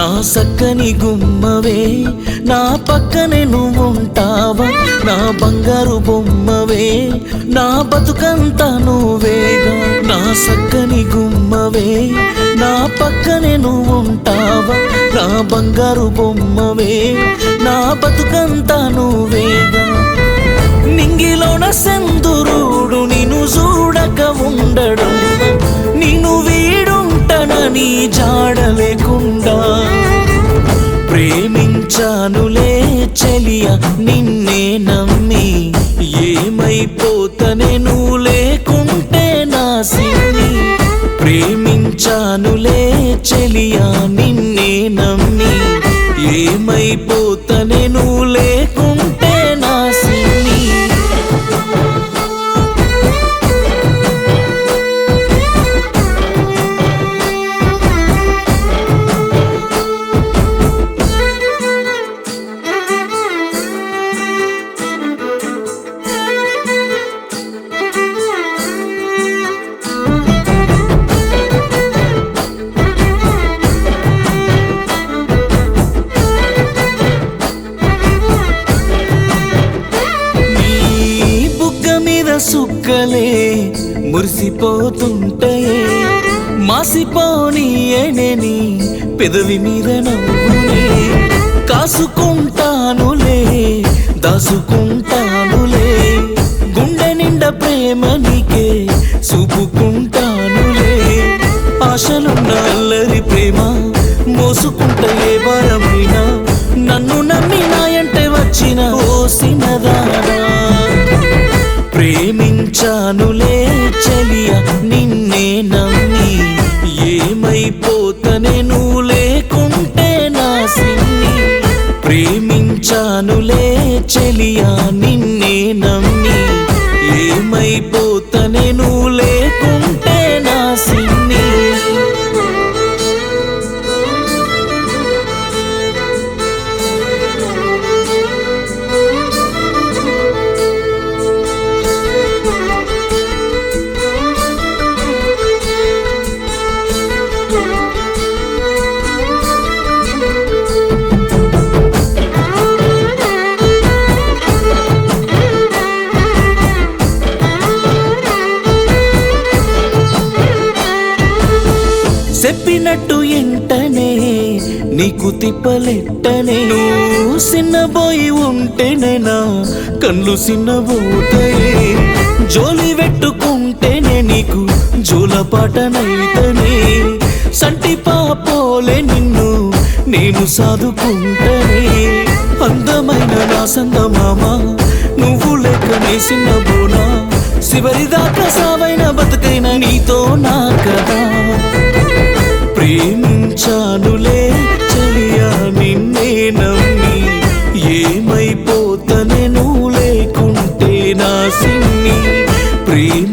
నా సక్కని గుమ్మవే నా పక్కనే నువ్వుంటావా నా బంగారు బొమ్మవే నా బతుకంతా నువ్వేగా నా సక్కని గుమ్మవే నా పక్కనే నువ్వుంటావా నా బంగారు బొమ్మవే నా బతుకంతా నువ్వేగా నింగిలోన సెందురుడు నిన్ను చూడక ఉండడు నిన్ను వీడుంటనని జాడలేకుండా ప్రేమించానులే చెలియ నిన్నే నమ్మి ఏమైపోతనే నువ్వు లేకుంటే నా సిన్ని ప్రేమించానులే చెలియ నిన్నే నమ్మి ఏమైపోతనే నువ్వు లేకుంటే నా సిన్ని సుక్కలే మురిసిపోతుంటాయే మాసిపోనీయనని పెదవి మీద నవ్వునే కాసుకుంటానులే దాసుకుంటానులే గుండె నిండా ప్రేమ నీకే చూపుకుంటానులే ఆశలున్న అల్లరి ప్రేమ మోసుకుంటే ఏ భారమైనా నన్ను నమ్మి నాయంటే వచ్చిన ఓసినదానా ప్రేమించానులే చెలియ నిన్నే నమ్మి ఏమైపోతనే నువ్వు లేకుంటే నా సిన్ని ప్రేమించానులే చెలియ నిన్నే నమ్మి ఏమైపోతనే నువ్వు లేకుంటే నా సిన్ని చెప్పినట్టు ఎంటనే నీకు తిప్పలెట్టనే నువ్వు సిన్నబోయి ఉంటేనేనా కళ్ళు సిన్నబోతాయే జోలి పెట్టుకుంటేనే నీకు జోలపాటనైతనే సంటి పాపోలే నిన్ను నేను సాదుకుంటనే అందమైన నా సందమామ నువ్వు లెక్కనే సిన్నబోనా చివరిదాకా సావైన బతుకైన నీతో నా కదా ప్రేమించానులే చెలియా నిన్నే నమ్మి ఏమైపోతనే నువ్వు లేకుంటే నా సిన్ని